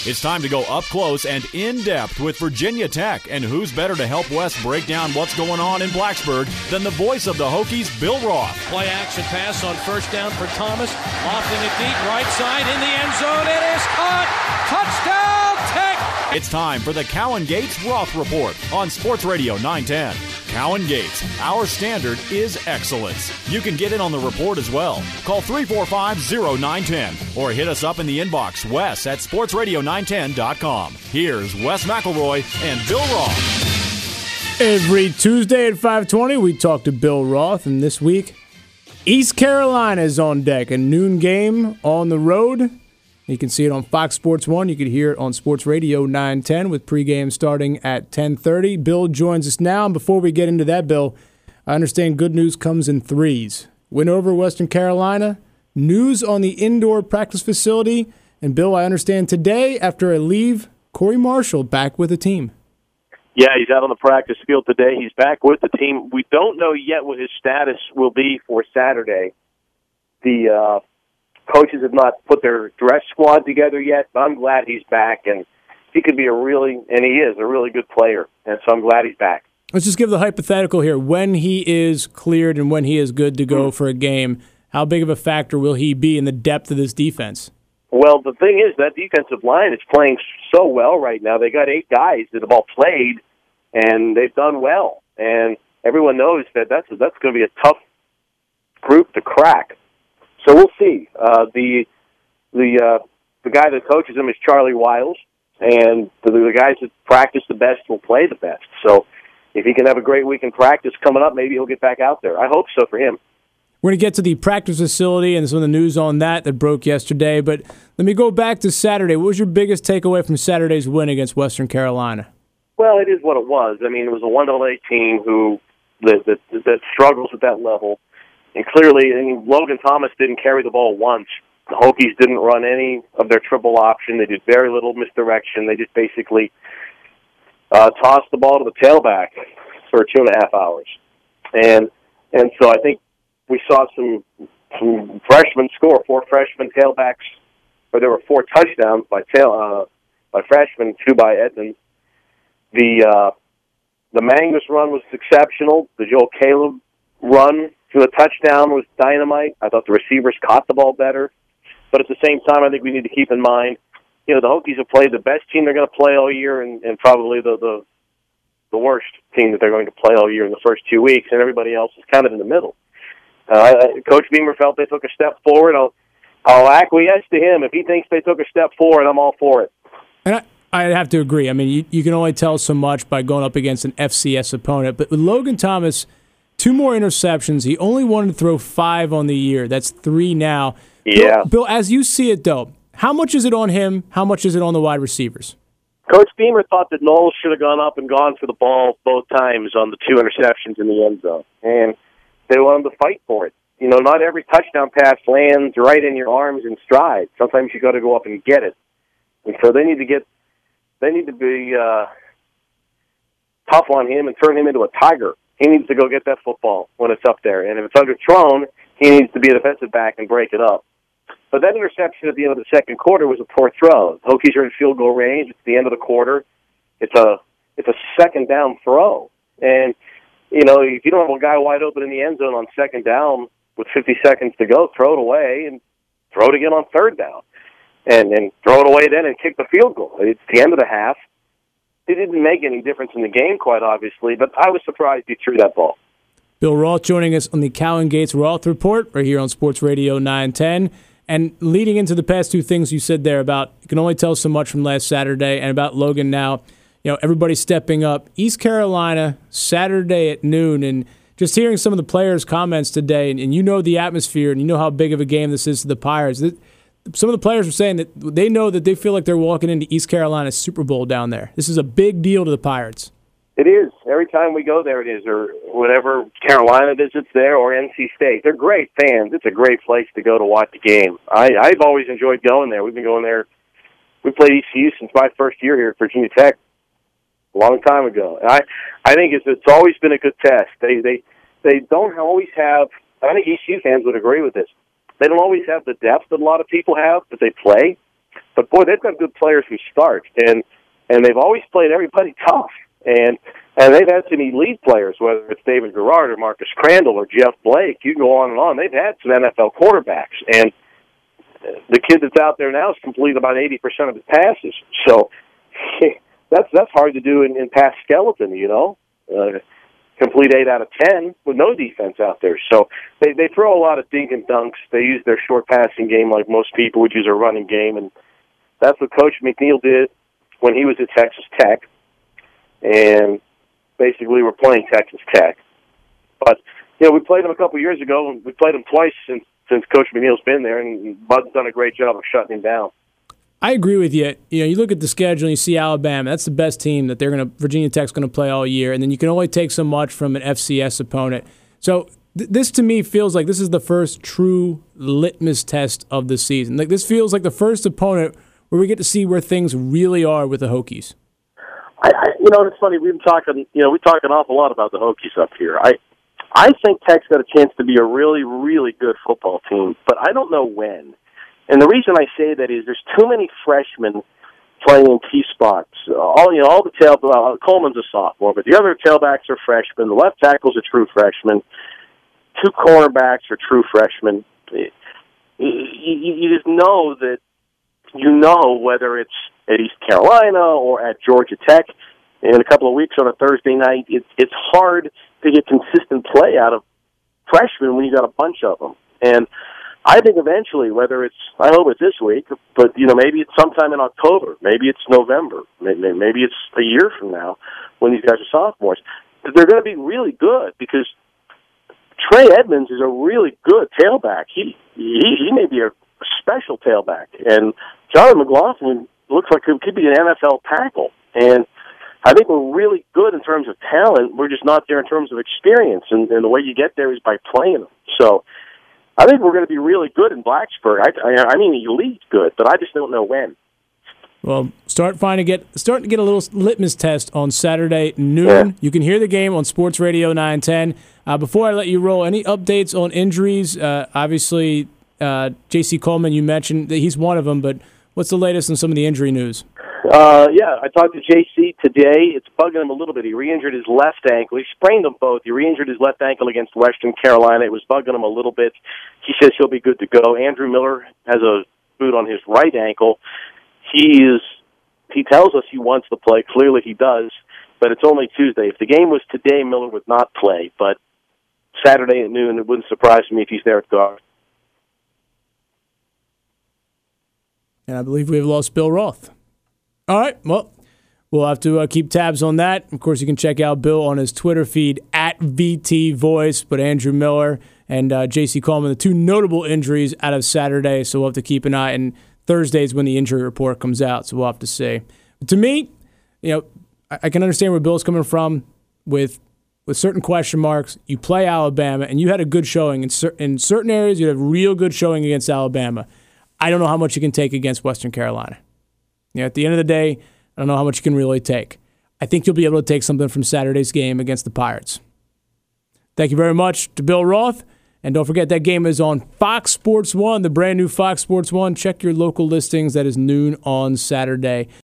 It's time to go up close and in-depth with Virginia Tech. And who's better to help Wes break down what's going on in Blacksburg than the voice of the Hokies, Bill Roth. Play action pass on first down for Thomas. Lofting it deep, right side in the end zone. It is caught. Touchdown, Tech! It's time for the Cowan Gates Roth Report on Sports Radio 910. Cowan Gates, our standard is excellence. You can get in on the report as well. Call 345-0910 or hit us up in the inbox, Wes at sportsradio910.com. Here's Wes McElroy and Bill Roth. Every Tuesday at 5:20, we talk to Bill Roth, and this week, East Carolina is on deck. A noon game on the road. You can see it on Fox Sports 1. You can hear it on Sports Radio 910 with pregame starting at 10:30. Bill joins us now. And before we get into that, Bill, I understand good news comes in threes. Win over Western Carolina, news on the indoor practice facility, and Bill, I understand today, after a leave, Corey Marshall back with the team. Yeah, he's out on the practice field today. He's back with the team. We don't know yet what his status will be for Saturday. The coaches have not put their dress squad together yet, but I'm glad he's back, and he could be and he is a really good player, and so I'm glad he's back. Let's just give the hypothetical here. When he is cleared and when he is good to go for a game, how big of a factor will he be in the depth of this defense? Well, the thing is, that defensive line is playing so well right now. They got 8 guys that have all played, and they've done well. And everyone knows that that's going to be a tough group to crack. So we'll see. The guy that coaches him is Charlie Wiles, and the guys that practice the best will play the best. So if he can have a great week in practice coming up, maybe he'll get back out there. I hope so for him. We're going to get to the practice facility and some of the news on that broke yesterday, but let me go back to Saturday. What was your biggest takeaway from Saturday's win against Western Carolina? Well, it is what it was. I mean, it was a 1AA team that struggles at that level. And clearly, Logan Thomas didn't carry the ball once. The Hokies didn't run any of their triple option. They did very little misdirection. They just basically tossed the ball to the tailback for 2.5 hours. And so I think we saw some freshmen score, 4 freshman tailbacks, or there were 4 touchdowns by freshmen, 2 by Edmonds. The Mangus run was exceptional. The Joel Caleb run for the touchdown was dynamite. I thought the receivers caught the ball better. But at the same time, I think we need to keep in mind, the Hokies have played the best team they're going to play all year and probably the worst team that they're going to play all year in the first 2 weeks, and everybody else is kind of in the middle. Coach Beamer felt they took a step forward. I'll acquiesce to him. If he thinks they took a step forward, I'm all for it. And I have to agree. I mean, you can only tell so much by going up against an FCS opponent. But with Logan Thomas, 2 more interceptions. He only wanted to throw 5 on the year. That's 3 now. Yeah. Bill, as you see it, though, how much is it on him? How much is it on the wide receivers? Coach Beamer thought that Knowles should have gone up and gone for the ball both times on the 2 interceptions in the end zone. And they want him to fight for it. Not every touchdown pass lands right in your arms in stride. Sometimes you got to go up and get it. And so they need to be tough on him and turn him into a tiger. He needs to go get that football when it's up there. And if it's underthrown, he needs to be a defensive back and break it up. But that interception at the end of the second quarter was a poor throw. The Hokies are in field goal range. It's the end of the quarter. It's a second down throw. And, if you don't have a guy wide open in the end zone on second down with 50 seconds to go, throw it away and throw it again on third down. And throw it away then and kick the field goal. It's the end of the half. It didn't make any difference in the game, quite obviously, but I was surprised he threw that ball. Bill Roth joining us on the Cowan Gates Roth Report right here on Sports Radio 910. And leading into the past 2 things you said there about you can only tell so much from last Saturday and about Logan now, everybody stepping up. East Carolina, Saturday at noon, and just hearing some of the players' comments today, and the atmosphere, and how big of a game this is to the Pirates. Some of the players were saying that they know that they feel like they're walking into East Carolina's Super Bowl down there. This is a big deal to the Pirates. It is. Every time we go there, it is, or whatever Carolina visits there, or NC State. They're great fans. It's a great place to go to watch the game. I've always enjoyed going there. We've been going there. We played ECU since my first year here at Virginia Tech a long time ago. And I think it's always been a good test. They don't always have, I think ECU fans would agree with this, they don't always have the depth that a lot of people have, but they play. But boy, they've got good players who start, and they've always played everybody tough. And they've had some elite players, whether it's David Garrard or Marcus Crandall or Jeff Blake. You go on and on. They've had some NFL quarterbacks, and the kid that's out there now has completed about 80% of his passes. So that's hard to do in pass skeleton, you know. Complete 8 out of 10 with no defense out there. So they throw a lot of dink and dunks. They use their short passing game like most people would use a running game, and that's what Coach McNeil did when he was at Texas Tech. And basically we're playing Texas Tech. But, you know, we played them a couple years ago, and we played them twice since Coach McNeil's been there, and Bud's done a great job of shutting him down. I agree with you. You know, you look at the schedule and you see Alabama. That's the best team that Virginia Tech's going to play all year, and then you can only take so much from an FCS opponent. So this to me feels like this is the first true litmus test of the season. Like this feels like the first opponent where we get to see where things really are with the Hokies. You know, it's funny. We've been talking. You know, we talk an awful lot about the Hokies up here. I think Tech's got a chance to be a really, really good football team, but I don't know when. And the reason I say that is there's too many freshmen playing in key spots. All the Coleman's a sophomore, but the other tailbacks are freshmen. The left tackle's a true freshman. 2 cornerbacks are true freshmen. You just know that whether it's at East Carolina or at Georgia Tech in a couple of weeks on a Thursday night, it's hard to get consistent play out of freshmen when you got a bunch of them. And I think eventually, I hope it's this week, but you know, maybe it's sometime in October, maybe it's November, maybe it's a year from now when these guys are sophomores, they're going to be really good because Trey Edmonds is a really good tailback. He may be a special tailback, and Johnny McLaughlin looks like he could be an NFL tackle. And I think we're really good in terms of talent. We're just not there in terms of experience, and the way you get there is by playing them. So I think we're going to be really good in Blacksburg. I mean, elite good, but I just don't know when. Well, starting to get a little litmus test on Saturday noon. Yeah. You can hear the game on Sports Radio 910. Before I let you roll, any updates on injuries? Obviously, J.C. Coleman, you mentioned that he's one of them, but what's the latest on some of the injury news? Yeah, I talked to J.C. today. It's bugging him a little bit. He re-injured his left ankle. He sprained them both. He re-injured his left ankle against Western Carolina. It was bugging him a little bit. He says he'll be good to go. Andrew Miller has a boot on his right ankle. He tells us he wants to play. Clearly he does, but it's only Tuesday. If the game was today, Miller would not play. But Saturday at noon, it wouldn't surprise me if he's there at guard. And I believe we've lost Bill Roth. All right, well, we'll have to keep tabs on that. Of course, you can check out Bill on his Twitter feed, @VTVoice, but Andrew Miller and J.C. Coleman, the 2 notable injuries out of Saturday, so we'll have to keep an eye. And Thursday's when the injury report comes out, so we'll have to see. But to me, you know, I can understand where Bill's coming from with certain question marks. You play Alabama, and you had a good showing. In certain areas, you had a real good showing against Alabama. I don't know how much you can take against Western Carolina. You know, at the end of the day, I don't know how much you can really take. I think you'll be able to take something from Saturday's game against the Pirates. Thank you very much to Bill Roth. And don't forget, that game is on Fox Sports 1, the brand new Fox Sports 1. Check your local listings. That is noon on Saturday.